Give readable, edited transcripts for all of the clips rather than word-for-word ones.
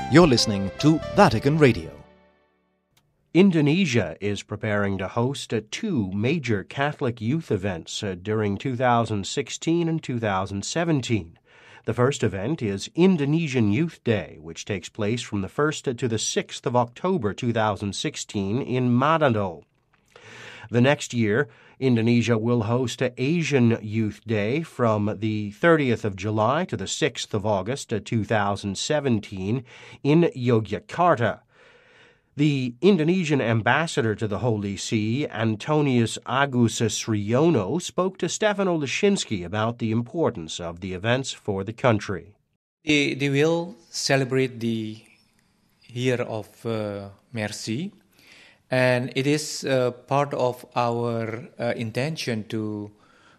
You're listening to Vatican Radio. Indonesia is preparing to host two major Catholic youth events during 2016 and 2017. The first event is Indonesian Youth Day, which takes place from the 1st to the 6th of October 2016 in Manado. The next year, Indonesia will host Asian Youth Day from the 30th of July to the 6th of August 2017 in Yogyakarta. The Indonesian ambassador to the Holy See, Antonius Agus Sriono, spoke to Stefano Leszczynski about the importance of the events for the country. They will celebrate the Year of Mercy, and it is part of our intention to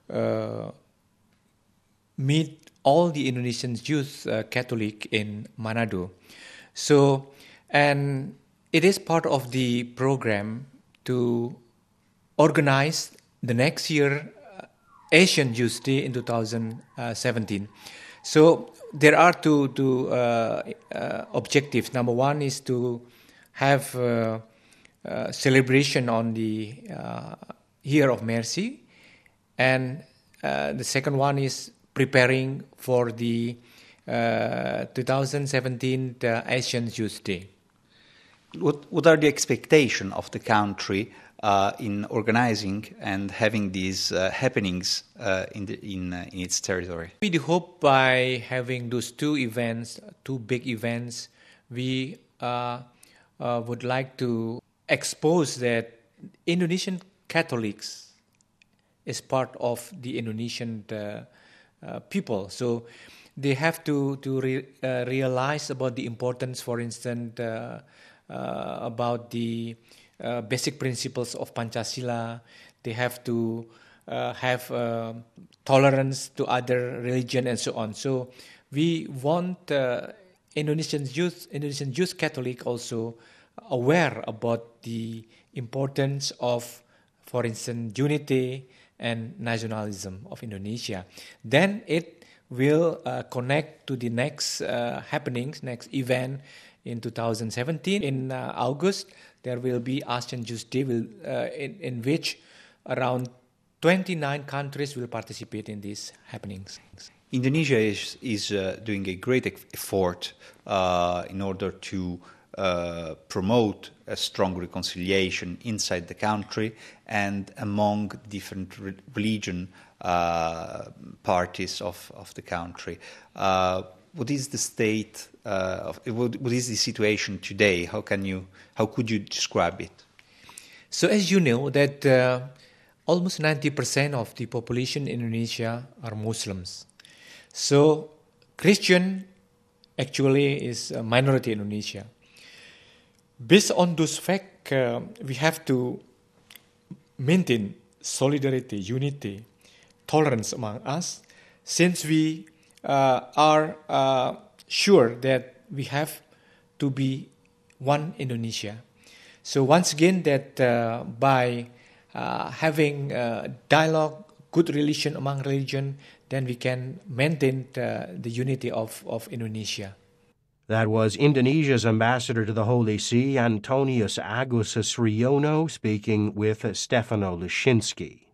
meet all the Indonesian youth Catholic in Manado. And it is part of the program to organize the next year Asian Youth Day in 2017. So there are two objectives. Number one is to have celebration on the Year of Mercy, and the second one is preparing for the 2017 Asian Youth Day. What are the expectations of the country in organizing and having these happenings in its territory? We do hope by having those two big events, we would like to expose that Indonesian Catholics is part of the Indonesian people. So they have to realize about the importance, for instance, about the basic principles of Pancasila. They have to have tolerance to other religion and so on. So we want Indonesian youth Catholic also aware about the importance of, for instance, unity and nationalism of Indonesia. Then it will connect to the next happenings, next event in 2017. In August, there will be Asian Youth Day, in which around 29 countries will participate in these happenings. Indonesia is doing a great effort in order to promote a strong reconciliation inside the country and among different religion parties of the country. What is the state what is the situation today? How could you describe it? So as you know that almost 90% of the population in Indonesia are Muslims. So Christian actually is a minority in Indonesia. Based on those facts, we have to maintain solidarity, unity, tolerance among us, since we are sure that we have to be one Indonesia. So once again, that by having dialogue, good relation among religion, then we can maintain the unity of Indonesia. That was Indonesia's ambassador to the Holy See, Antonius Agus Sriono, speaking with Stefano Leszczynski.